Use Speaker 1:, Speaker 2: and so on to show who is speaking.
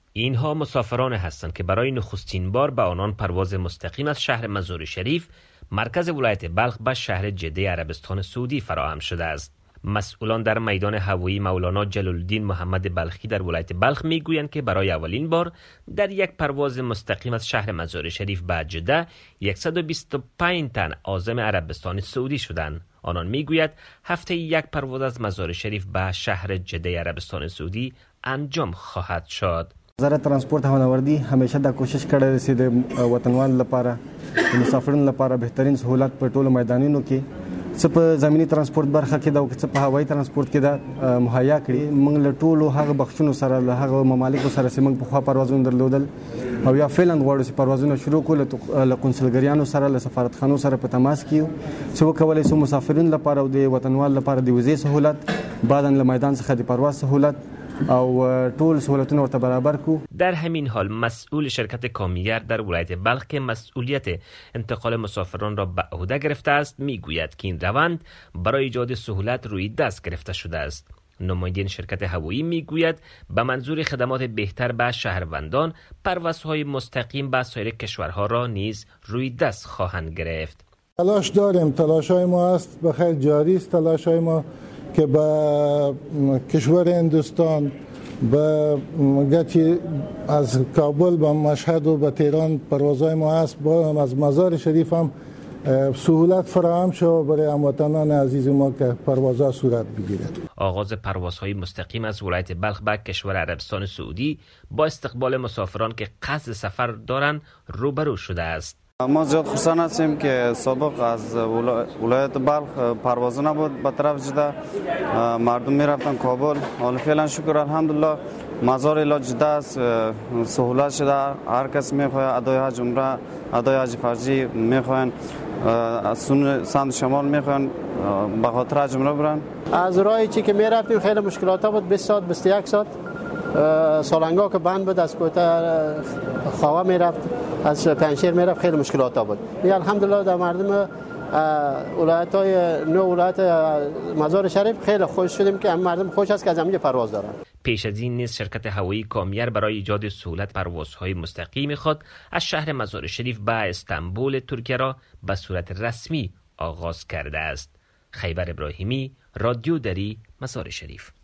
Speaker 1: اینها مسافران هستند که برای نخستین بار به آنان پرواز مستقیم از شهر مزار شریف مرکز ولایت بلخ به شهر جده عربستان سعودی فراهم شده است. مسئولان در میدان هوایی مولانا جلال الدین محمد بلخی در ولایت بلخ میگویند که برای اولین بار در یک پرواز مستقیم از شهر مزار شریف به جده 125 تن عازم عربستان سعودی شدند. آنان میگوید هفته یک پرواز از مزار شریف به شهر جده عربستان سعودی انجام خواهد شد.
Speaker 2: وزارت ترانسپورت هوانوردی همیشه دا کوشش کړې چې د وطنوال لپاره د مسافرینو لپاره بهترین سہولت په ټولو میدانونو کې څه په زمینی ترانسپورت برخه کې دا او څه په هوایي ترانسپورت کې دا مهیا کړي. موږ له ټولو هغه بخښونو سره له هغه ممالکو سره چې موږ په خوا پروازونه درلودل او یا فعلا غواړو چې پروازونه شروع کړو له کنسولګریانو سره له سفارتخانو سره په تماس کې چې وکولای شو مسافرین لپاره او د وطنوال لپاره د ویزې سہولت بعداً له میدان څخه د پرواز سہولت او ټول سہولتونه ورته برابر کو.
Speaker 1: در همین حال مسئول شرکت کامیر در ولایت بلخ که مسئولیت انتقال مسافران را به عهده گرفته است میگوید که این روند برای ایجاد سهولت روی دست گرفته شده است. نماینده شرکت هوایی میگوید به منظور خدمات بهتر به شهروندان پروازهای مستقیم به سایر کشورها را نیز روی دست خواهند گرفت.
Speaker 3: تلاش داریم، تلاش‌های ما است بخیر جاری است، تلاش‌های ما که به کشور هندوستان به گچی از کابل به مشهد و به تهران پروازهای ما هست، با از مزار شریف هم سهولت فراهم شد برای هموطنان عزیز ما که پروازها صورت بگیرد.
Speaker 1: آغاز پروازهای مستقیم از ولایت بلخ به کشور عربستان سعودی با استقبال مسافران که قصد سفر دارند روبرو شده است.
Speaker 4: ما زیاد خرسند هستیم که سابق از ولایت بلخ پرواز نبود به طرف جده، مردم میرفتن کابل. حالا فعلا شکر الحمدلله مزار الی جده است، سهولت شده. هر کس میخواد ادای حج عمره، ادای حج فرضی میخوان از سند شمال میخوان به خاطر حج عمره برن.
Speaker 5: از راهی چی که میرفتیم خیلی مشکلات بود، 20 ساعت 21 ساعت سالنگا که بند بود، از کوته خواوه میرفت، از پنشیر میرفت، خیلی مشکلات بود. الحمدلله در مردم ولایت‌های نو ولایت مزار شریف خیلی خوش شدیم که مردم خوش است که از همینجا پرواز دارن.
Speaker 1: پیش از این نیز شرکت هوایی کامیر برای ایجاد سهولت پروازهای مستقیم خود از شهر مزار شریف به استانبول ترکیه را به صورت رسمی آغاز کرده است. خیبر ابراهیمی، رادیو دری، مزار شریف.